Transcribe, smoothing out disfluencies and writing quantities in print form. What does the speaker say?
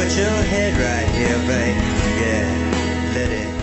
Put your head right here, babe. Yeah, let it